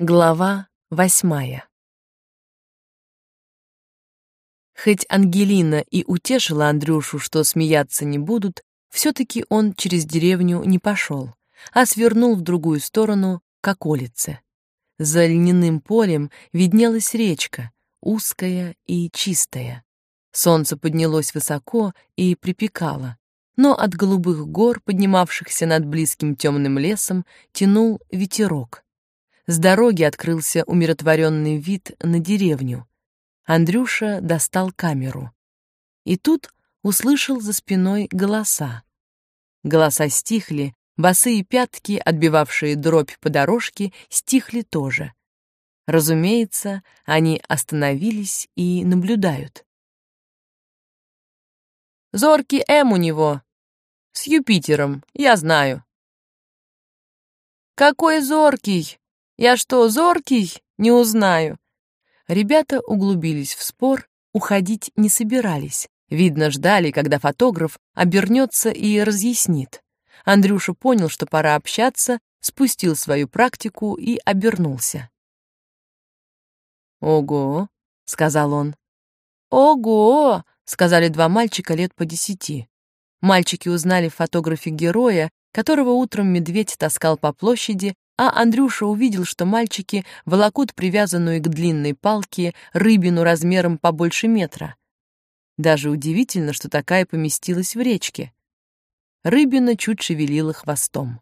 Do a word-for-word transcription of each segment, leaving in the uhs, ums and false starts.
Глава восьмая. Хоть Ангелина и утешила Андрюшу, что смеяться не будут, все-таки он через деревню не пошел, а свернул в другую сторону, к околице. За льняным полем виднелась речка, узкая и чистая. Солнце поднялось высоко и припекало, но от голубых гор, поднимавшихся над близким темным лесом, тянул ветерок. С дороги открылся умиротворенный вид на деревню. Андрюша достал камеру. И тут услышал за спиной голоса. Голоса стихли, босые пятки, отбивавшие дробь по дорожке, стихли тоже. Разумеется, они остановились и наблюдают. «Зоркий М у него. С Юпитером, я знаю». «Какой зоркий? Я что, зоркий? Не узнаю». Ребята углубились в спор, уходить не собирались. Видно, ждали, когда фотограф обернется и разъяснит. Андрюша понял, что пора общаться, спустил свою практику и обернулся. «Ого», — сказал он. «Ого», — сказали два мальчика лет по десяти. Мальчики узнали в фотографе героя, которого утром медведь таскал по площади, а Андрюша увидел, что мальчики волокут привязанную к длинной палке рыбину размером побольше метра. Даже удивительно, что такая поместилась в речке. Рыбина чуть шевелила хвостом.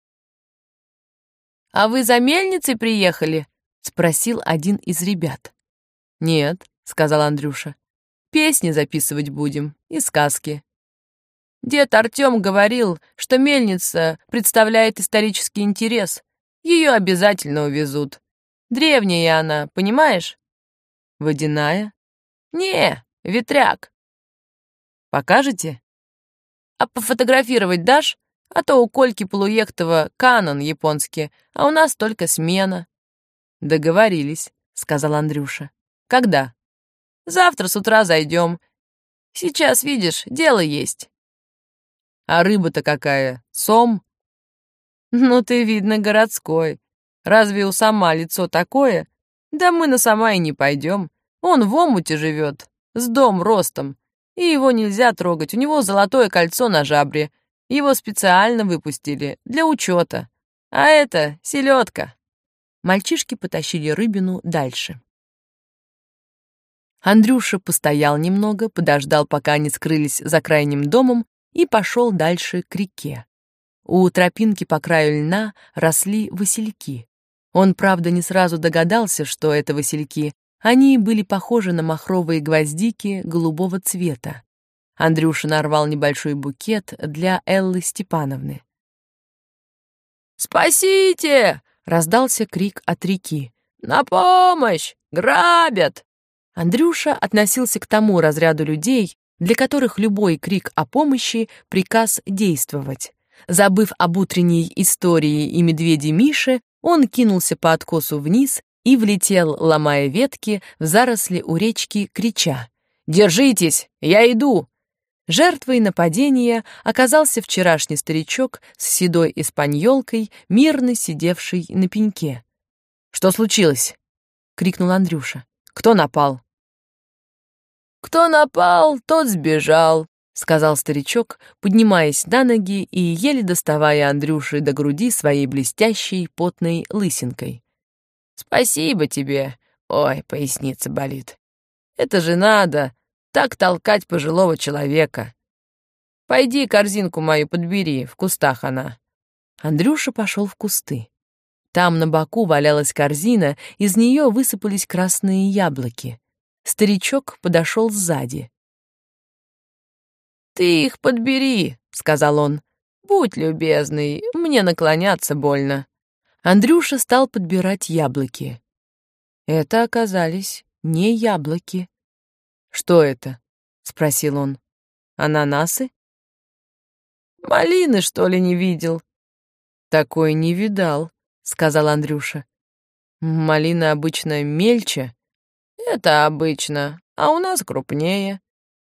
«А вы за мельницей приехали?» — спросил один из ребят. «Нет», — сказал Андрюша. «Песни записывать будем и сказки». Дед Артём говорил, что мельница представляет исторический интерес. Ее обязательно увезут. Древняя она, понимаешь? Водяная? Не, ветряк. Покажете? А пофотографировать дашь? А то у Кольки Полуехтова канон японский, а у нас только смена. Договорились, сказал Андрюша. Когда? Завтра с утра зайдем. Сейчас, видишь, дело есть. А рыба-то какая? Сом? Ну ты, видно, городской. Разве у Сома лицо такое? Да мы на Сома и не пойдем. Он в омуте живет, с дом ростом. И его нельзя трогать, у него золотое кольцо на жабре. Его специально выпустили, для учета. А это селедка. Мальчишки потащили рыбину дальше. Андрюша постоял немного, подождал, пока они скрылись за крайним домом, и пошел дальше к реке. У тропинки по краю льна росли васильки. Он, правда, не сразу догадался, что это васильки. Они были похожи на махровые гвоздики голубого цвета. Андрюша нарвал небольшой букет для Эллы Степановны. «Спасите!» — раздался крик от реки. «На помощь! Грабят!» Андрюша относился к тому разряду людей, для которых любой крик о помощи — приказ действовать. Забыв об утренней истории и медведе Мише, он кинулся по откосу вниз и влетел, ломая ветки, в заросли у речки, крича: «Держитесь! Я иду!» Жертвой нападения оказался вчерашний старичок с седой испаньолкой, мирно сидевший на пеньке. «Что случилось?» — крикнул Андрюша. «Кто напал?» «Кто напал, тот сбежал», — сказал старичок, поднимаясь на ноги и еле доставая Андрюши до груди своей блестящей потной лысинкой. «Спасибо тебе. Ой, поясница болит. Это же надо, так толкать пожилого человека. Пойди корзинку мою подбери, в кустах она». Андрюша пошел в кусты. Там на боку валялась корзина, из нее высыпались красные яблоки. Старичок подошел сзади. «Ты их подбери», — сказал он. «Будь любезный, мне наклоняться больно». Андрюша стал подбирать яблоки. Это оказались не яблоки. «Что это?» — спросил он. «Ананасы?» «Малины, что ли, не видел?» «Такой не видал», — сказал Андрюша. «Малина обычно мельче». «Это обычно, а у нас крупнее».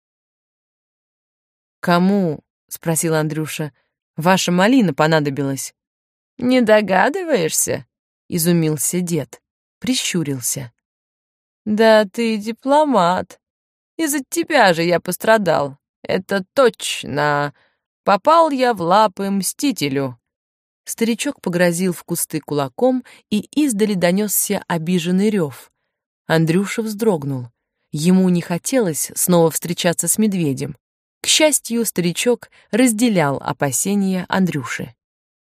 «Кому, — спросил Андрюша, — ваша малина понадобилась?» «Не догадываешься?» — изумился дед. прищурился. «Да ты дипломат. Из-за тебя же я пострадал. Это точно. Попал я в лапы мстителю». Старичок погрозил в кусты кулаком, и издали донесся обиженный рев. Андрюша вздрогнул. Ему не хотелось снова встречаться с медведем. К счастью, старичок разделял опасения Андрюши.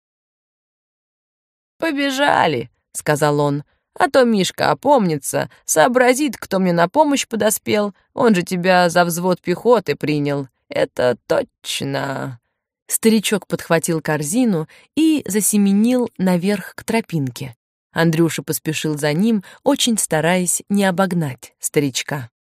«Побежали», — сказал он, — «а то Мишка опомнится, сообразит, кто мне на помощь подоспел, он же тебя за взвод пехоты принял. Это точно». Старичок подхватил корзину и засеменил наверх к тропинке. Андрюша поспешил за ним, очень стараясь не обогнать старичка.